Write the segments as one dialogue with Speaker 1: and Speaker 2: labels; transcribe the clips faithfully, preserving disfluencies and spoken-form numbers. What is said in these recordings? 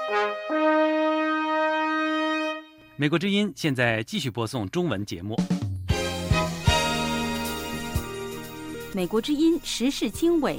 Speaker 1: 美国之音现在继续播送中文节目。
Speaker 2: 美国之音时事经纬。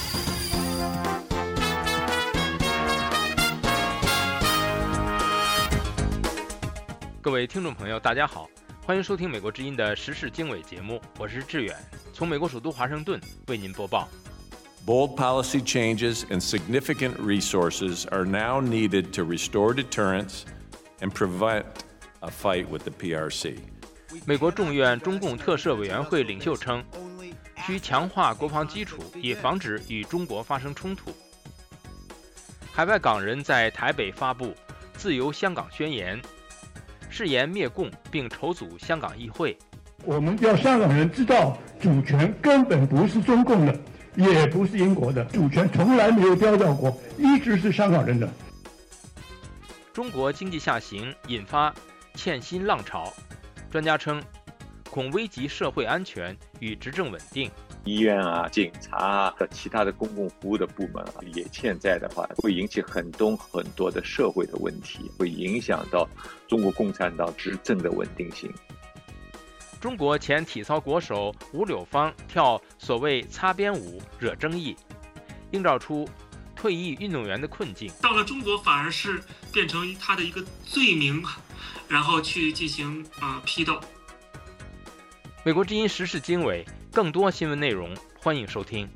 Speaker 3: 各位听众朋友，大家好，欢迎收听美国之音的时事经纬节目，我是志远，从美国首都华盛顿为您播报。
Speaker 4: Bold policy changes and significant resources are now needed to restore deterrence and prevent a fight with the P R C.
Speaker 3: 美国众院中共特赦委员会领袖称，需强化国防基础，以防止与中国发生冲突。海外港人在台北发布《自由香港宣言》，誓言灭共并筹组香港议会。
Speaker 5: 我们要香港人知道，主权根本不是中共的，也不是英国的，主权从来没有丢掉过，一直是香港人的。
Speaker 3: 中国经济下行引发欠薪浪潮，专家称恐危及社会安全与执政稳定。
Speaker 6: 医院啊、警察啊和其他的公共服务的部门啊，也欠债的话，会引起很多很多的社会的问题，会影响到中国共产党执政的稳定性。
Speaker 3: 中国前体操国手吴柳芳跳所谓擦边舞惹争议，映照出退役运动员的困境。
Speaker 7: 到了中国反而是变成他的一个罪名，然后去进行呃批斗。
Speaker 3: 美国之音时事经纬，更多新闻内容欢迎收听。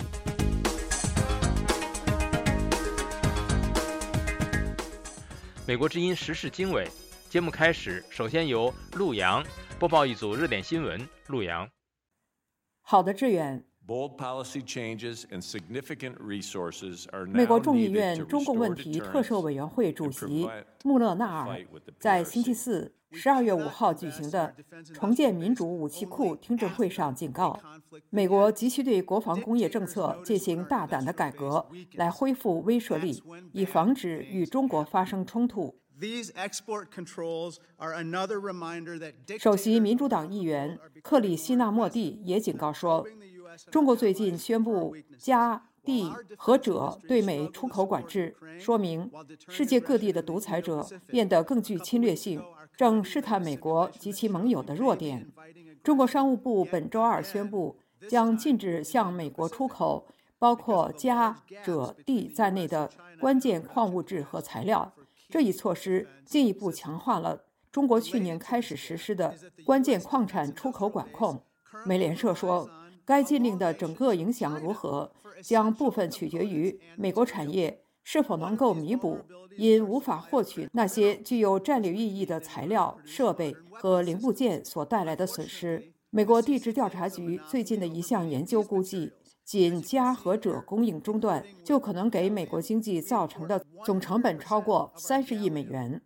Speaker 3: 美国之音时事经纬节目开始，首先由陆阳播报一组热点新闻。陆阳，
Speaker 2: 好的，志远。美国众议院中共问题特赦委员会主席穆勒纳尔在星期四十二月五号举行的重建民主武器库听证会上警告，美国急需对国防工业政策进行大胆的改革，来恢复威慑力，以防止与中国发生冲突。首席民主党议员克里希纳莫蒂也警告说，中国最近宣布加、地和锗对美出口管制，说明世界各地的独裁者变得更具侵略性，正试探美国及其盟友的弱点。中国商务部本周二宣布，将禁止向美国出口包括镓、锗、地在内的关键矿物质和材料。这一措施进一步强化了中国去年开始实施的关键矿产出口管控。美联社说，该禁令的整个影响如何，将部分取决于美国产业是否能够弥补因无法获取那些具有战略意义的材料、设备和零部件所带来的损失。美国地质调查局最近的一项研究估计，仅镓和锗供应中断就可能给美国经济造成的总成本超过三十亿美元。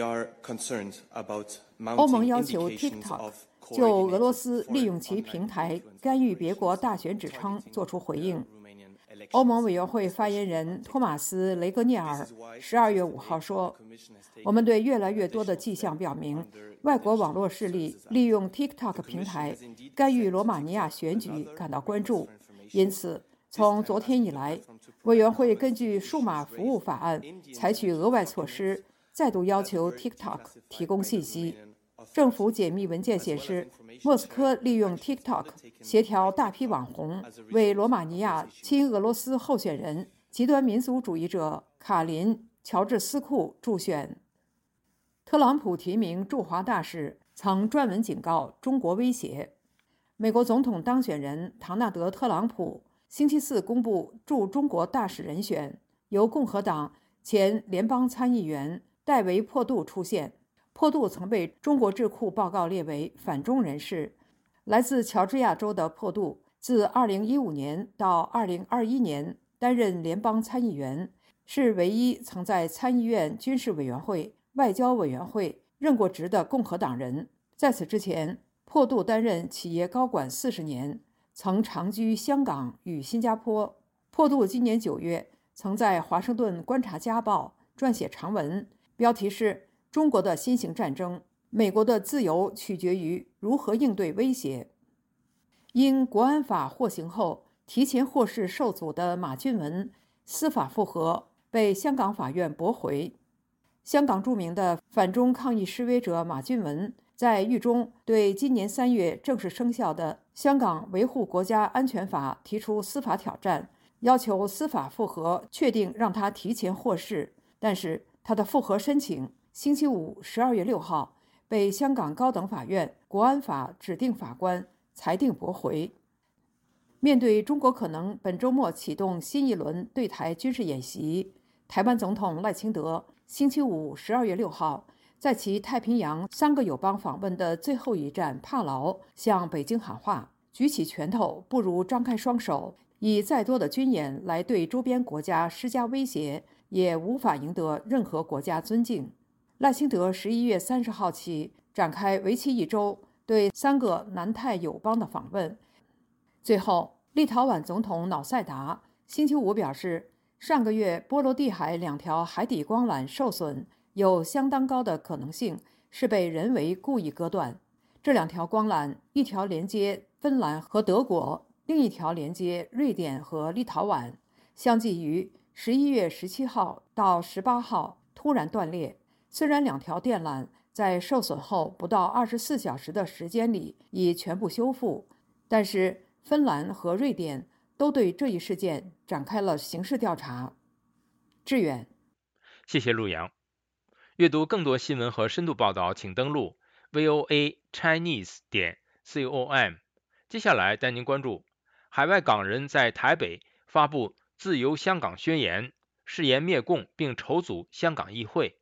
Speaker 2: 欧盟要求 TikTok 就俄罗斯利用其平台干预别国大选指称作出回应。欧盟委员会发言人托马斯·雷格涅尔十二月五号说，我们对越来越多的迹象表明，外国网络势力利用 TikTok 平台干预罗马尼亚选举感到关注。因此，从昨天以来，委员会根据数码服务法案采取额外措施，再度要求 TikTok 提供信息。政府解密文件显示，莫斯科利用 TikTok 协调大批网红为罗马尼亚亲俄罗斯候选人极端民族主义者卡林·乔治斯库助选。特朗普提名驻华大使曾专门警告中国威胁。美国总统当选人唐纳德·特朗普星期四公布驻中国大使人选，由共和党前联邦参议员戴维·珀杜出现。珀杜曾被中国智库报告列为反中人士。来自乔治亚州的珀杜自二零一五年到二零二一年担任联邦参议员，是唯一曾在参议院军事委员会、外交委员会任过职的共和党人。在此之前，珀杜担任企业高管四十年，曾长居香港与新加坡。珀杜今年九月曾在《华盛顿观察家报》撰写长文，标题是“中国的新型战争，美国的自由取决于如何应对威胁”。因国安法获刑后提前获释受阻的马俊文司法复核， 被香港法院驳回。香港著名的反中抗议示威者马俊文在狱中对今年三月正式生效的《香港维护国家安全法》提出司法挑战，要求司法复核确定让他提前获释，但是他的复核申请星期五十二月六号被香港高等法院国安法指定法官裁定驳回。面对中国可能本周末启动新一轮对台军事演习，台湾总统赖清德星期五十二月六号在其太平洋三个友邦访问的最后一站帕劳向北京喊话，举起拳头不如张开双手，以再多的军演来对周边国家施加威胁，也无法赢得任何国家尊敬。赖清德十一月三十号起展开为期一周对三个南太友邦的访问。最后，立陶宛总统瑙塞达星期五表示，上个月波罗的海两条海底光缆受损，有相当高的可能性是被人为故意割断。这两条光缆，一条连接芬兰和德国，另一条连接瑞典和立陶宛，相继于十一月十七号到十八号突然断裂。虽然两条电缆在受损后不到二十四小时的时间里已全部修复，但是芬兰和瑞典都对这一事件展开了刑事调查。志远，
Speaker 3: 谢谢陆阳。阅读更多新闻和深度报道，请登录 v o a chinese 点 com。接下来带您关注海外港人在台北发布自由香港宣言，誓言灭共并筹组香港议会。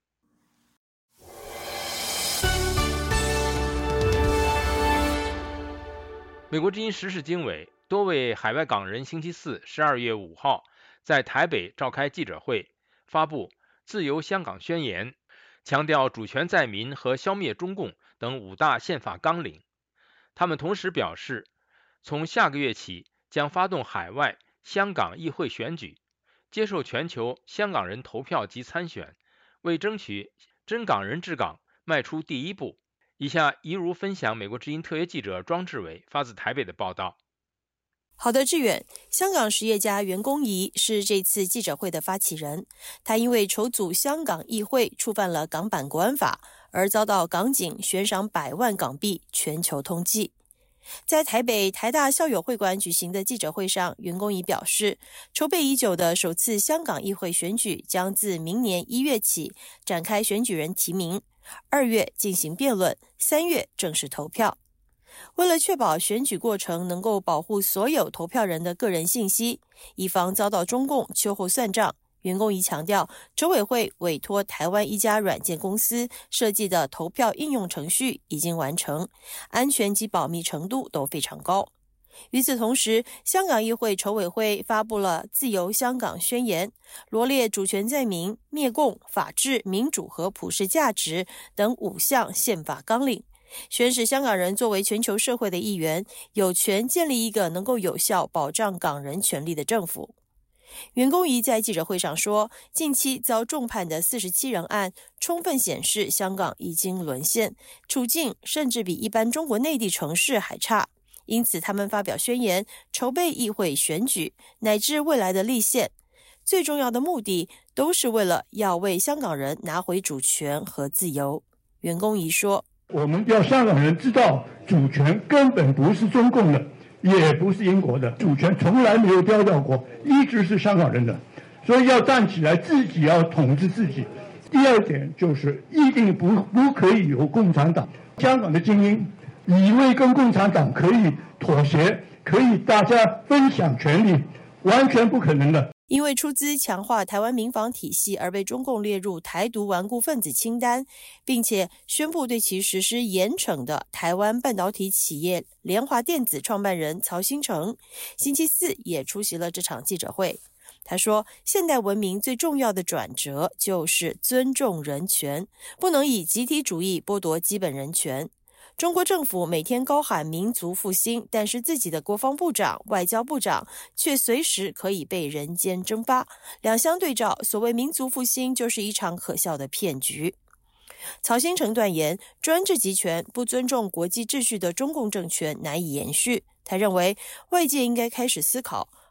Speaker 3: 美国之音时事经纬，多位海外港人星期四十二月五号在台北召开记者会，发布自由香港宣言，强调主权在民和消灭中共等五大宪法纲领。他们同时表示，从下个月起将发动海外香港议会选举，接受全球香港人投票及参选，为争取真港人治港迈出第一步。以下一如分享美国之音特约记者庄志伟发自台北的报道。
Speaker 8: 好的，志远。香港实业家袁弓夷是这次记者会的发起人，他因为筹组香港议会触犯了港版国安法，而遭到港警悬赏百万港币，全球通缉。在台北台大校友会馆举行的记者会上，袁弓夷表示，筹备已久的首次香港议会选举将自明年一月起展开选举人提名，二月进行辩论，三月正式投票。为了确保选举过程能够保护所有投票人的个人信息，以防遭到中共秋后算账，袁弓夷强调，筹委会委托台湾一家软件公司设计的投票应用程序已经完成，安全及保密程度都非常高。与此同时，香港议会筹委会发布了自由香港宣言，罗列主权在民、灭共、法治、民主和普世价值等五项宪法纲领，宣示香港人作为全球社会的一员，有权建立一个能够有效保障港人权利的政府。袁弓夷在记者会上说，近期遭重判的四十七人案充分显示香港已经沦陷，处境甚至比一般中国内地城市还差，因此他们发表宣言，筹备议会选举乃至未来的立宪，最重要的目的都是为了要为香港人拿回主权和自由。袁弓夷说，
Speaker 5: 我们要香港人知道，主权根本不是中共的，也不是英国的，主权从来没有丢掉过，一直是香港人的，所以要站起来，自己要统治自己。第二点就是一定不不可以有共产党，香港的精英以为跟共产党可以妥协，可以大家分享权利，完全不可能的。
Speaker 8: 因为出资强化台湾民防体系而被中共列入台独顽固分子清单，并且宣布对其实施严惩的台湾半导体企业联华电子创办人曹兴诚，星期四也出席了这场记者会。他说，现代文明最重要的转折就是尊重人权，不能以集体主义剥夺基本人权。中国政府每天高喊民族复兴，但是自己的国防部长、外交部长却随时可以被人间蒸发。两相对照，所谓民族复兴就是一场可笑的骗局。曹兴诚断言，专制集权、不尊重国际秩序的中共政权难以延续。他认为，外界应该开始思考，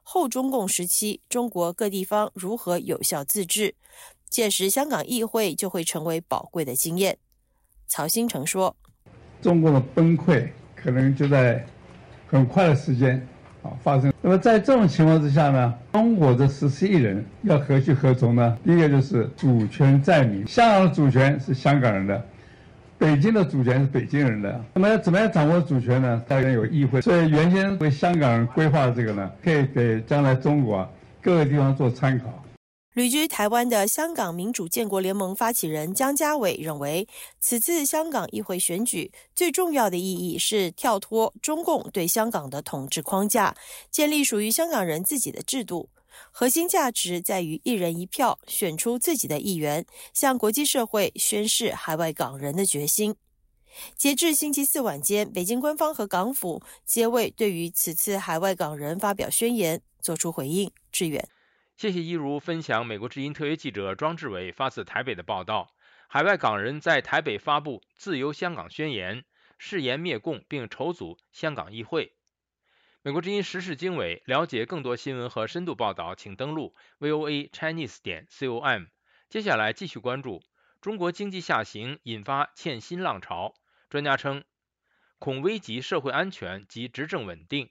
Speaker 8: 后中共时期中国各地方如何有效自治，届时香港议会就会成为宝贵的经验。曹新成说，
Speaker 5: 中国的崩溃可能就在很快的时间啊发生。那么在这种情况之下呢，中国这十四亿人要何去何从呢？第一个就是主权在民，香港的主权是香港人的，北京的主权是北京人的。那么要怎么样掌握主权呢？当然有议会，所以原先为香港人规划的这个呢，可以给将来中国啊各个地方做参考。
Speaker 8: 旅居台湾的香港民主建国联盟发起人江家伟认为，此次香港议会选举最重要的意义是跳脱中共对香港的统治框架，建立属于香港人自己的制度。核心价值在于一人一票选出自己的议员，向国际社会宣示海外港人的决心。截至星期四晚间，北京官方和港府皆未对于此次海外港人发表宣言作出回应。志远，
Speaker 3: 谢谢一如分享美国之音特约记者庄志伟发自台北的报道。海外港人在台北发布自由香港宣言，誓言灭共并筹组香港议会。美国之音时事经纬，了解更多新闻和深度报道，请登录 V O A Chinese 点 com。接下来继续关注中国经济下行引发欠薪浪潮，专家称恐危及社会安全及执政稳定。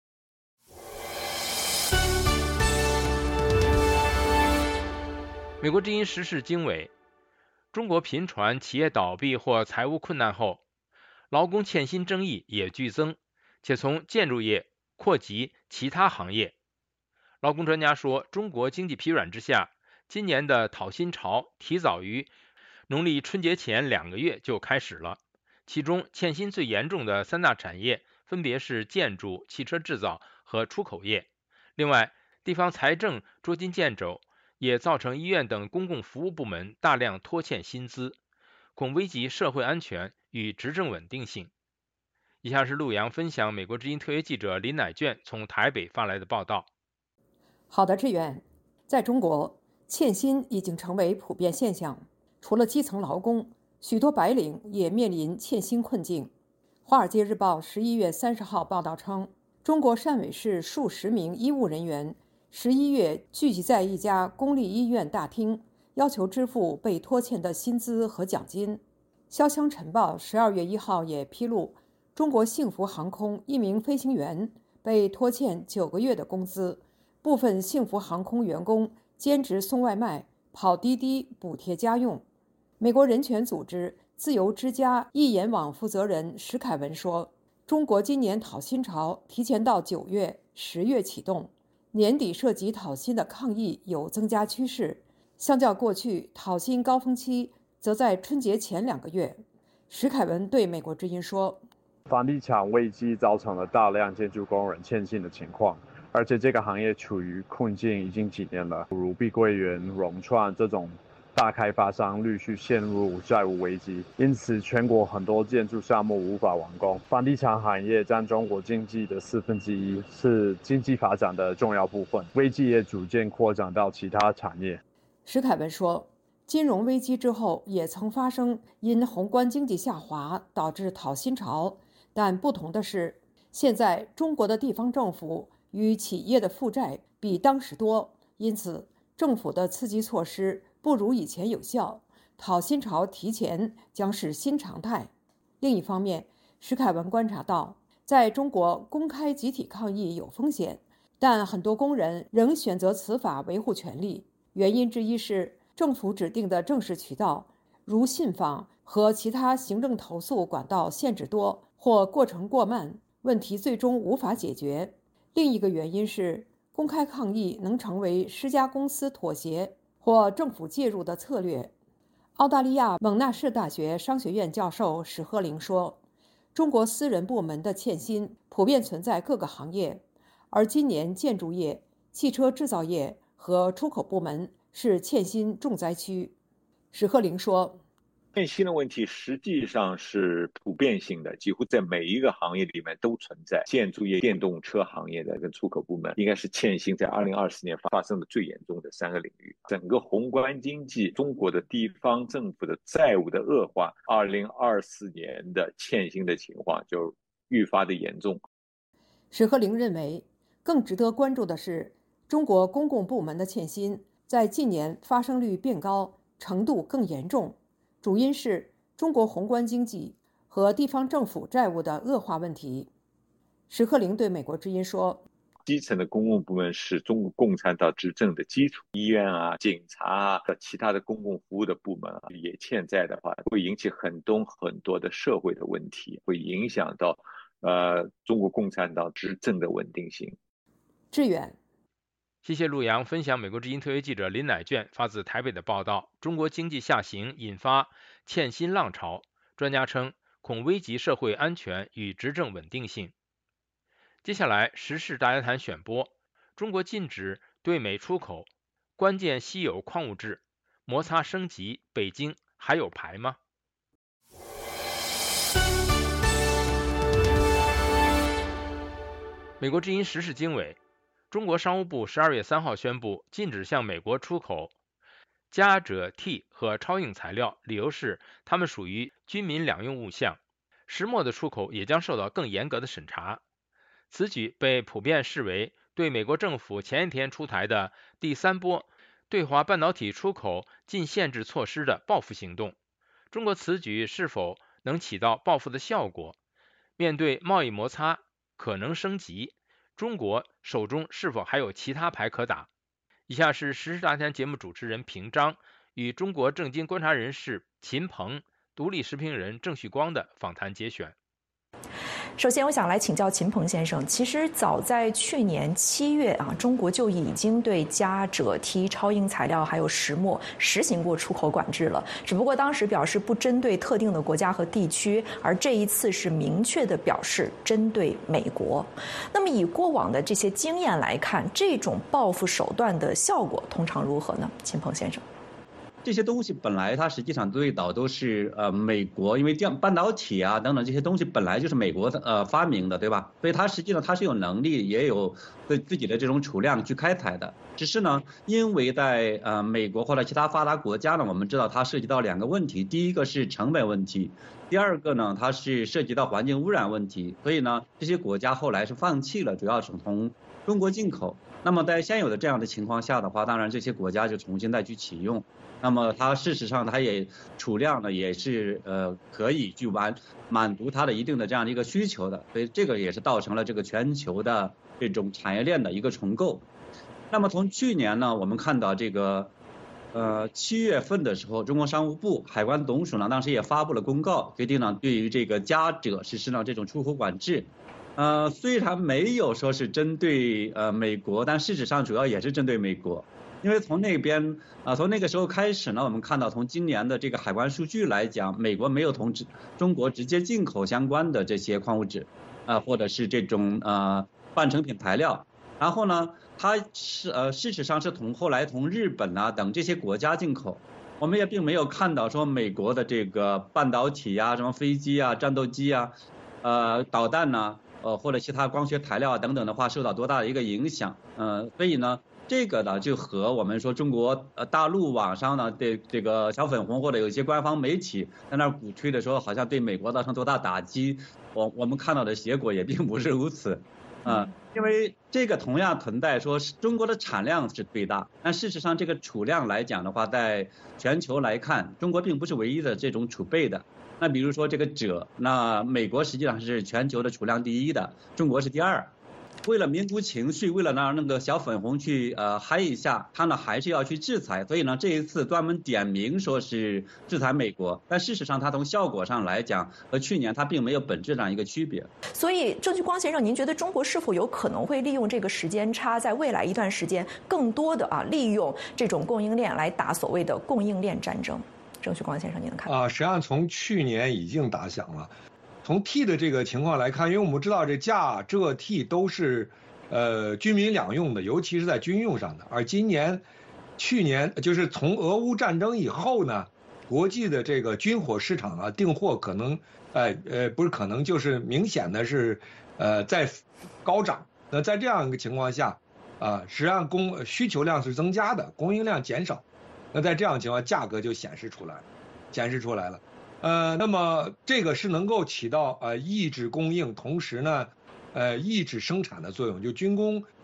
Speaker 3: 美国之音时事经纬，中国频传企业倒闭或财务困难后，劳工欠薪争议也剧增，且从建筑业扩及其他行业。劳工专家说，中国经济疲软之下，今年的讨薪潮提早于农历春节前两个月就开始了。其中欠薪最严重的三大产业分别是建筑、汽车制造和出口业。另外，地方财政捉襟见肘，也造成医院等公共服务部门大量拖欠薪资，恐危及社会安全与执政稳定性。以下是陆阳分享美国之音特约记者林乃卷从台北发来的报道。
Speaker 2: 好的，志远，在中国，欠薪已经成为普遍现象。除了基层劳工，许多白领也面临欠薪困境。《华尔街日报》十一月三十号报道称，中国汕尾市数十名医务人员十一月聚集在一家公立医院大厅，要求支付被拖欠的薪资和奖金。《潇湘晨报》十二月一号也披露，中国幸福航空一名飞行员被拖欠九个月的工资，部分幸福航空员工兼职送外卖、跑滴滴补贴家用。美国人权组织自由之家易言网负责人石凯文说，中国今年讨薪潮提前到九月、十月启动，年底涉及讨薪的抗议有增加趋势，相较过去讨薪高峰期则在春节前两个月。石凯文对美国之音说，
Speaker 9: 房地产危机造成了大量建筑工人欠薪的情况，而且这个行业处于困境已经几年了，如碧桂园、融创这种大开发商陆续陷入债务危机，因此全国很多建筑项目无法完工。房地产行业占中国经济的四分之一，是经济发展的重要部分，危机也逐渐扩展到其他产业。
Speaker 2: 石凯文说，金融危机之后也曾发生因宏观经济下滑导致讨薪潮，但不同的是，现在中国的地方政府与企业的负债比当时多，因此政府的刺激措施不如以前有效，讨薪潮提前将是新常态。另一方面，石凯文观察到，在中国公开集体抗议有风险，但很多工人仍选择此法维护权利。原因之一是政府指定的正式渠道，如信访和其他行政投诉管道限制多或过程过慢，问题最终无法解决。另一个原因是公开抗议能成为施加公司妥协或政府介入的策略。澳大利亚蒙纳士大学商学院教授史鹤龄说，中国私人部门的欠薪普遍存在各个行业，而今年建筑业、汽车制造业和出口部门是欠薪重灾区。史鹤龄说，
Speaker 6: 欠薪的问题实际上是普遍性的，几乎在每一个行业里面都存在。建筑业、电动车行业的跟出口部门应该是欠薪在二零二四年发生的最严重的三个领域。整个宏观经济、中国的地方政府的债务的恶化，二零二四年的欠薪的情况就愈发的严重。
Speaker 2: 史鹤龄认为， 更值得关注的是，中国公共部门的欠薪在近年发生率变高，程度更严重，主因是中国宏观经济和地方政府债务的恶化问题。石克凌对美国之音说，
Speaker 6: 基层的公共部门是中国共产党执政的基础，医院啊、警察啊和其他的公共服务的部门啊，也欠债的话，会引起很多很多的社会的问题，会影响到呃中国共产党执政的稳定性。
Speaker 2: 志远，
Speaker 3: 谢谢陆阳分享美国之音特约记者林乃卷发自台北的报道。中国经济下行引发欠薪浪潮，专家称恐危及社会安全与执政稳定性。接下来时事大家谈选播，中国禁止对美出口关键稀有矿物质，摩擦升级，北京还有牌吗？美国之音时事经纬，中国商务部十二月三号宣布禁止向美国出口镓锗锑和超硬材料，理由是它们属于军民两用物项，石墨的出口也将受到更严格的审查。此举被普遍视为对美国政府前一天出台的第三波对华半导体出口禁限制措施的报复行动。中国此举是否能起到报复的效果？面对贸易摩擦可能升级，中国手中是否还有其他牌可打？以下是时事大谈节目主持人平章与中国政经观察人士秦鹏、独立时评人郑旭光的访谈节选。
Speaker 10: 首先，我想来请教秦鹏先生。其实早在去年七月啊，中国就已经对镓锗锑、超硬材料还有石墨实行过出口管制了。只不过当时表示不针对特定的国家和地区，而这一次是明确的表示针对美国。那么以过往的这些经验来看，这种报复手段的效果通常如何呢？秦鹏先生。
Speaker 11: 这些东西本来它实际上最早都是呃美国，因为这样半导体啊等等这些东西本来就是美国的呃发明的，对吧？所以它实际上它是有能力也有对自己的这种储量去开采的。只是呢，因为在呃美国或者其他发达国家呢，我们知道它涉及到两个问题，第一个是成本问题，第二个呢它是涉及到环境污染问题，所以呢这些国家后来是放弃了，主要是从中国进口。那么在现有的这样的情况下的话，当然这些国家就重新再去启用。那么它事实上它也储量呢也是呃可以去完满足它的一定的这样的一个需求的，所以这个也是造成了这个全球的这种产业链的一个重构。那么从去年呢，我们看到这个呃七月份的时候，中国商务部海关总署呢当时也发布了公告，决定呢对于这个镓锗实施了这种出口管制。呃虽然没有说是针对呃美国，但事实上主要也是针对美国。因为从那边啊、呃，从那个时候开始呢，我们看到从今年的这个海关数据来讲，美国没有从中国直接进口相关的这些矿物质，啊、呃，或者是这种呃半成品材料。然后呢，它是呃事实上是从后来从日本啊等这些国家进口，我们也并没有看到说美国的这个半导体啊、什么飞机啊、战斗机啊、呃导弹呐、啊，呃或者其他光学材料啊等等的话受到多大的一个影响，呃，所以呢。这个呢，就和我们说中国呃大陆网上呢，对这个小粉红或者有一些官方媒体在那儿鼓吹的说，好像对美国造成多大打击，我我们看到的结果也并不是如此，啊、呃，因为这个同样存在说是中国的产量是最大，但事实上这个储量来讲的话，在全球来看，中国并不是唯一的这种储备的。那比如说这个锗，那美国实际上是全球的储量第一的，中国是第二。为了民族情绪，为了让那个小粉红去呃嗨一下，他呢还是要去制裁，所以呢这一次专门点名说是制裁美国，但事实上它从效果上来讲和去年它并没有本质上一个区别。
Speaker 10: 所以郑旭光先生，您觉得中国是否有可能会利用这个时间差，在未来一段时间更多的啊利用这种供应链来打所谓的供应链战争？郑旭光先生，您的看法？
Speaker 12: 啊，实际上从去年已经打响了。从 T 的这个情况来看，因为我们知道这镓锗锑都是呃军民两用的，尤其是在军用上的。而今年、去年就是从俄乌战争以后呢，国际的这个军火市场啊，订货可能呃呃不是可能就是明显的是呃在高涨。那在这样一个情况下啊，实际上供需求量是增加的，供应量减少。那在这样情况，价格就显示出来了，显示出来了。呃，那么这个是能够起到呃抑制供应，同时呢，呃抑制生产的作用。就军工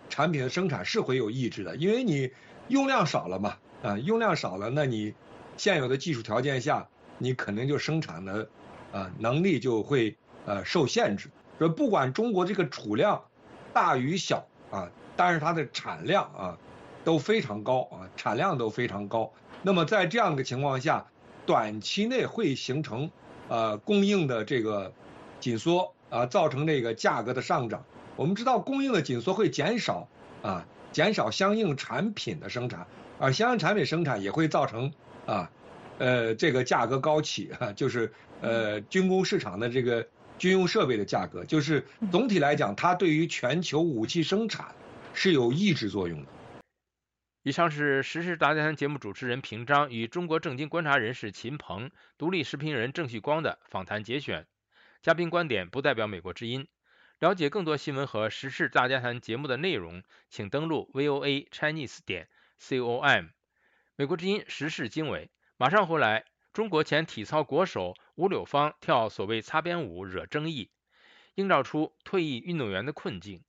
Speaker 12: 产品的生产是会有抑制的，因为你用量少了嘛，啊，用量少了，那你现有的技术条件下，你肯定就生产的啊能力就会呃受限制。说不管中国这个储量大与小啊，但是它的产量啊都非常高啊，产量都非常高。那么在这样的情况下，短期内会形成呃供应的这个紧缩啊，造成这个价格的上涨。我们知道供应的紧缩会减少啊，减少相应产品的生产，而相应产品生产也会造成啊呃这个价格高企啊，就是呃军工市场的这个军用设备的价格，就是总体来讲，它对于全球武器生产是有抑制作用的。
Speaker 3: 以上是时事大家谈节目主持人平章与中国政经观察人士秦鹏、独立时评人郑旭光的访谈节选，嘉宾观点不代表美国之音。了解更多新闻和时事大家谈节目的内容，请登录 V O A Chinese 点 com。美国之音时事经纬，马上回来。中国前体操国手吴柳芳跳所谓擦边舞惹争议，映照出退役运动员的困境。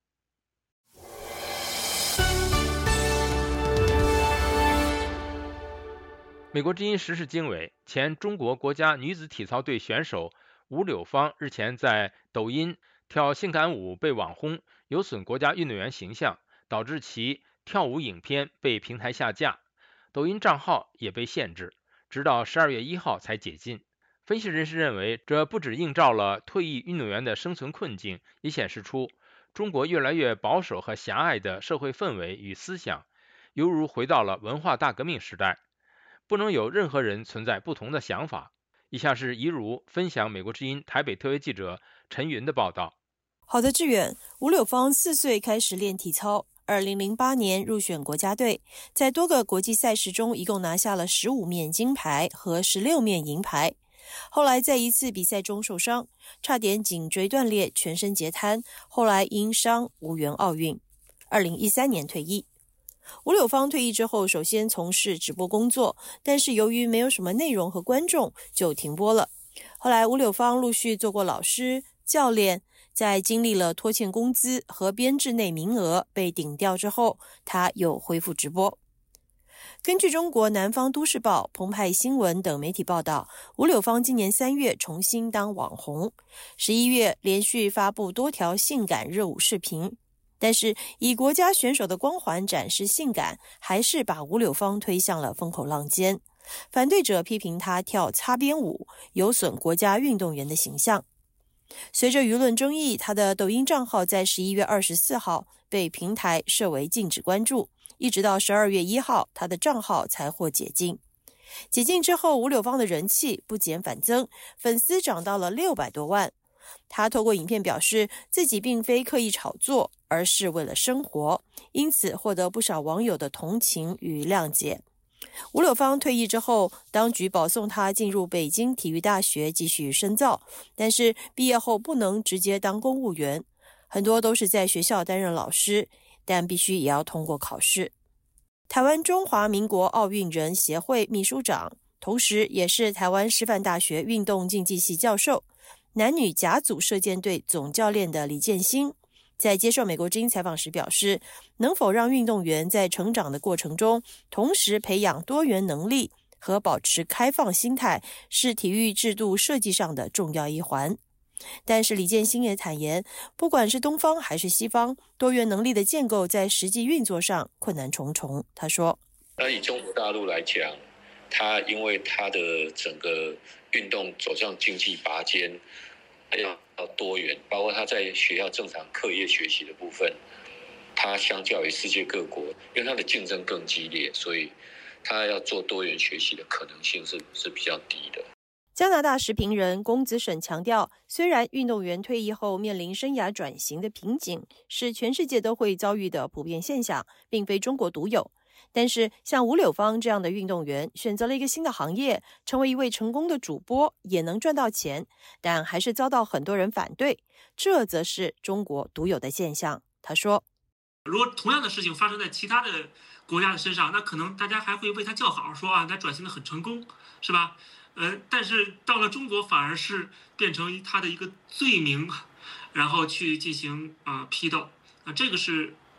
Speaker 3: 美国之音时事经纬，前中国国家女子体操队选手吴柳芳日前在抖音跳性感舞被网轰，有损国家运动员形象，导致其跳舞影片被平台下架，抖音账号也被限制，直到十二月一号才解禁。分析人士认为，这不只映照了退役运动员的生存困境，也显示出中国越来越保守和狭隘的社会氛围与思想，犹如回到了文化大革命时代，不能有任何人存在不同的想法。以下是怡如分享美国之音台北特约记者陈云的报道。
Speaker 8: 好的，志远。吴柳芳四岁开始练体操，二零零八年入选国家队，在多个国际赛事中一共拿下了十五面金牌和十六面银牌。后来在一次比赛中受伤，差点颈椎断裂，全身截瘫，后来因伤无缘奥运。二零一三年退役。吴柳芳退役之后，首先从事直播工作，但是由于没有什么内容和观众，就停播了。后来吴柳芳陆续做过老师、教练，在经历了拖欠工资和编制内名额被顶掉之后，他又恢复直播。根据中国南方都市报、澎湃新闻等媒体报道，吴柳芳今年三月重新当网红，十一月连续发布多条性感热舞视频。但是以国家选手的光环展示性感，还是把吴柳芳推向了风口浪尖。反对者批评他跳擦边舞，有损国家运动员的形象。随着舆论争议，他的抖音账号在十一月二十四号被平台设为禁止关注，一直到十二月一号，他的账号才获解禁。解禁之后，吴柳芳的人气不减反增，粉丝涨到了六百多万。他透过影片表示，自己并非刻意炒作，而是为了生活，因此获得不少网友的同情与谅解。吴柳芳退役之后，当局保送他进入北京体育大学继续深造，但是毕业后不能直接当公务员，很多都是在学校担任老师，但必须也要通过考试。台湾中华民国奥运人协会秘书长，同时也是台湾师范大学运动竞技系教授、男女甲组射箭队总教练的李建兴，在接受美国之音采访时表示，能否让运动员在成长的过程中同时培养多元能力和保持开放心态，是体育制度设计上的重要一环。但是李建兴也坦言，不管是东方还是西方，多元能力的建构在实际运作上困难重重。他说，
Speaker 13: 那以中国大陆来讲，它因为它的整个运动走向竞技拔尖，要多元，包括他在学校正常课业学习的部分，他相较于世界各国，因为他的竞争更激烈，所以他要做多元学习的可能性是是比较低的。
Speaker 8: 加拿大时评人龚子沈强调，虽然运动员退役后面临生涯转型的瓶颈，是全世界都会遭遇的普遍现象，并非中国独有。但是像吴柳芳这样的运动员选择了一个新的行业，成为一位成功的主播，也能赚到钱，但还是遭到很多人反对，这则是中国独有的现象。他说，
Speaker 7: 如果同样的事情发生在其他的国家的身上，那可能大家还会为他叫好，说啊，他转型的很成功，是吧？呃，但是到了中国，反而是变成他的一个罪名，然后去进行啊、呃、批斗。啊，这个是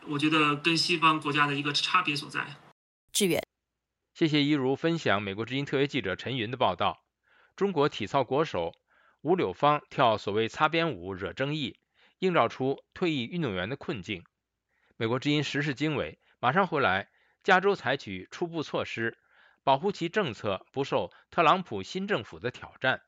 Speaker 7: 我觉得跟西方国家的一个差别所在。
Speaker 8: 志远，
Speaker 3: 谢谢一如分享美国之音特约记者陈云的报道。中国体操国手吴柳芳跳所谓擦边舞惹争议，映照出退役运动员的困境。美国之音时事经纬马上回来。加州采取初步措施，保护其政策不受特朗普新政府的挑战。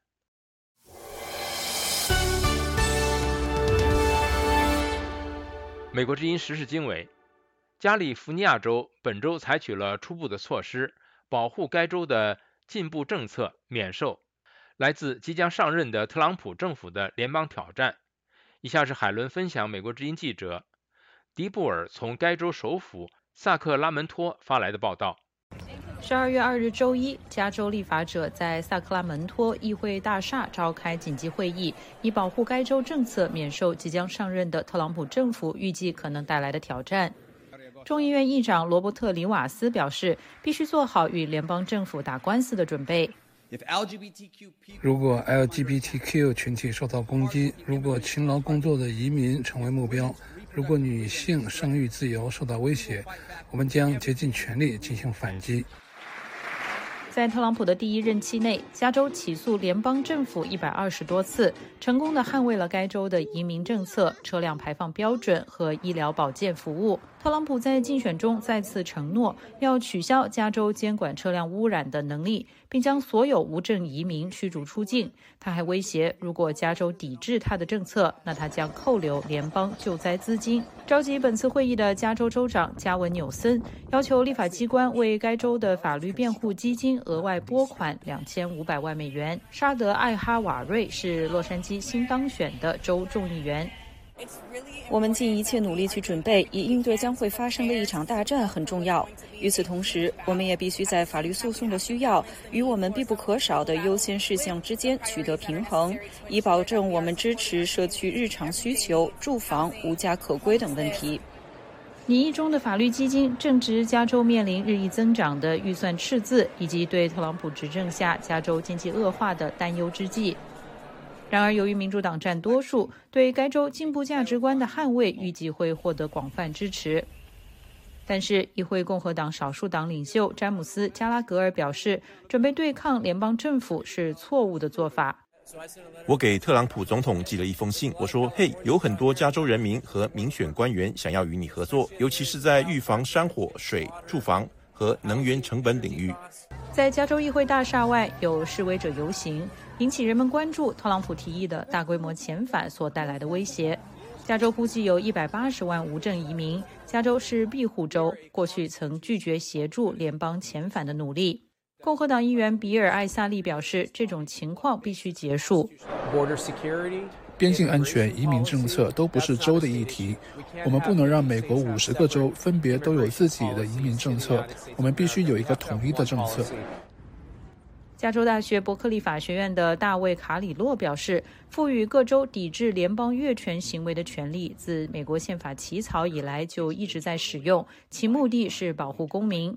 Speaker 3: 美国之音时事经纬，加利福尼亚州本周采取了初步的措施，保护该州的进步政策免受来自即将上任的特朗普政府的联邦挑战。以下是海伦分享美国之音记者迪布尔从该州首府萨克拉门托发来的报道。
Speaker 14: 十二月二日周一，加州立法者在萨克拉门托议会大厦召开紧急会议，以保护该州政策免受即将上任的特朗普政府预计可能带来的挑战。众议院议长罗伯特·里瓦斯表示，必须做好与联邦政府打官司的准备。
Speaker 15: 如果 L G B T Q 群体受到攻击，如果勤劳工作的移民成为目标，如果女性生育自由受到威胁，我们将竭尽全力进行反击。
Speaker 14: 在特朗普的第一任期内，加州起诉联邦政府一百二十多次，成功地捍卫了该州的移民政策、车辆排放标准和医疗保健服务。特朗普在竞选中再次承诺要取消加州监管车辆污染的能力，并将所有无证移民驱逐出境。他还威胁，如果加州抵制他的政策，那他将扣留联邦救灾资金。召集本次会议的加州州长加文纽森要求立法机关为该州的法律辩护基金额外拨款两千五百万美元。沙德·艾哈瓦瑞是洛杉矶新当选的州众议员。
Speaker 16: 我们尽一切努力去准备，以应对将会发生的一场大战很重要。与此同时，我们也必须在法律诉讼的需要与我们必不可少的优先事项之间取得平衡，以保证我们支持社区日常需求、住房、无家可归等问题。
Speaker 14: 拟议中的法律基金正值加州面临日益增长的预算赤字，以及对特朗普执政下加州经济恶化的担忧之际。然而，由于民主党占多数，对该州进步价值观的捍卫预计会获得广泛支持。但是，议会共和党少数党领袖詹姆斯·加拉格尔表示，准备对抗联邦政府是错误的做法。
Speaker 17: 我给特朗普总统寄了一封信，我说：“嘿，有很多加州人民和民选官员想要与你合作，尤其是在预防山火、水、住房和能源成本领域。”
Speaker 14: 在加州议会大厦外有示威者游行，引起人们关注特朗普提议的大规模遣返所带来的威胁。加州估计有一百八十万无证移民，加州是庇护州，过去曾拒绝协助联邦遣返的努力。共和党议员比尔·艾萨利表示，这种情况必须结束。
Speaker 15: 边境安全、移民政策都不是州的议题，我们不能让美国五十个州分别都有自己的移民政策，我们必须有一个统一的政策。
Speaker 14: 加州大学伯克利法学院的大卫·卡里洛表示，赋予各州抵制联邦越权行为的权利自美国宪法起草以来就一直在使用，其目的是保护公民。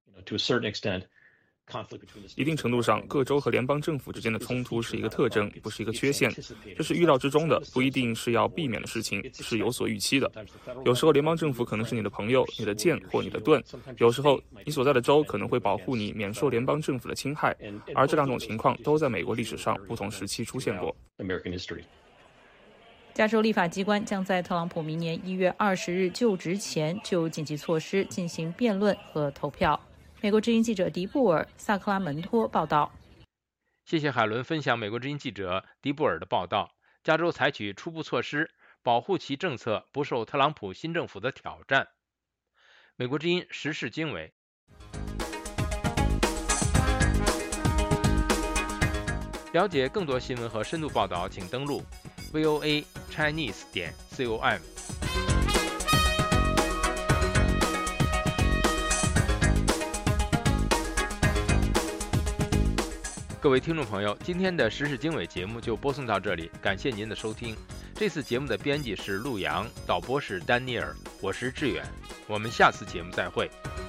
Speaker 18: 一定程度上，各州和联邦政府之间的冲突是一个特征，不是一个缺陷。这是预料之中的，不一定是要避免的事情，是有所预期的。有时候联邦政府可能是你的朋友、你的剑或你的盾，有时候你所在的州可能会保护你免受联邦政府的侵害，而这两种情况都在美国历史上不同时期出现过。
Speaker 14: 加州立法机关将在特朗普明年一月二十日就职前就紧急措施进行辩论和投票。美国之音记者迪布尔，萨克拉门托报道。
Speaker 3: 谢谢海伦分享美国之音记者迪布尔的报道。加州采取初步措施，保护其政策不受特朗普新政府的挑战。美国之音时事经纬。了解更多新闻和深度报道，请登录 v o a chinese 点 com。各位听众朋友，今天的时事经纬节目就播送到这里，感谢您的收听。这次节目的编辑是陆阳，导播是丹尼尔，我是志远，我们下次节目再会。